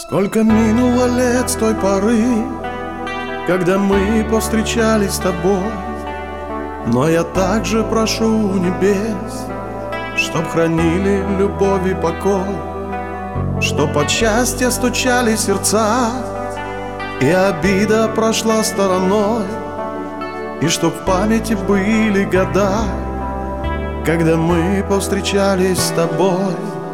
Сколько минуло лет с той поры, когда мы повстречались с тобой. Но я также прошу у небес, чтоб хранили любовь и покой, чтоб от счастья стучали сердца, и обида прошла стороной, и чтоб в памяти были года, когда мы повстречались с тобой.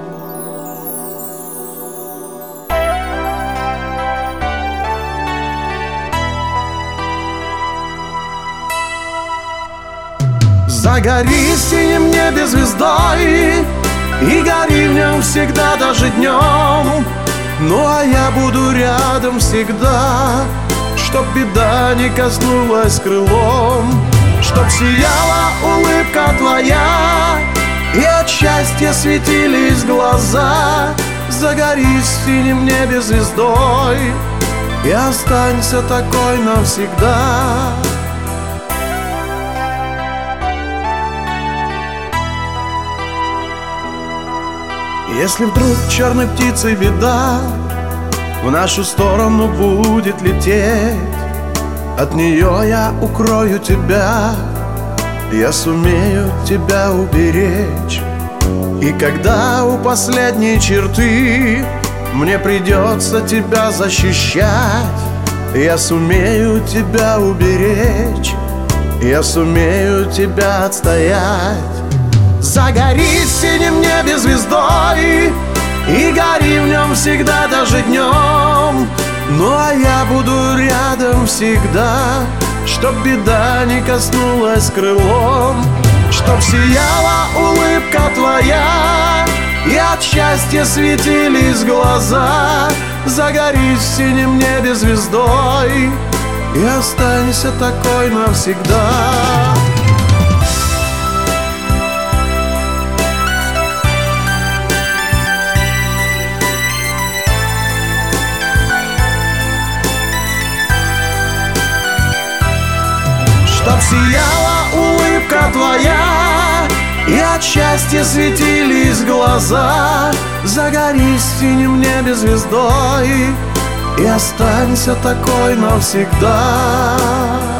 Загори в синем небе звездой и гори в нем всегда, даже днем. Ну а я буду рядом всегда, чтоб беда не коснулась крылом, чтоб сияла улыбка твоя и от счастья светились глаза. Загори в синем небе звездой и останься такой навсегда. Если вдруг черной птицей беда в нашу сторону будет лететь, от нее я укрою тебя, я сумею тебя уберечь. И когда у последней черты мне придется тебя защищать, я сумею тебя уберечь, я сумею тебя отстоять. Загори в синем небе звездой и гори в нем всегда, даже днем. Ну а я буду рядом всегда, чтоб беда не коснулась крылом, чтоб сияла улыбка твоя и от счастья светились глаза. Загори в синем небе звездой и останься такой навсегда. Чтоб сияла улыбка твоя и от счастья светились глаза. Загори в синем небе звездой и останься такой навсегда.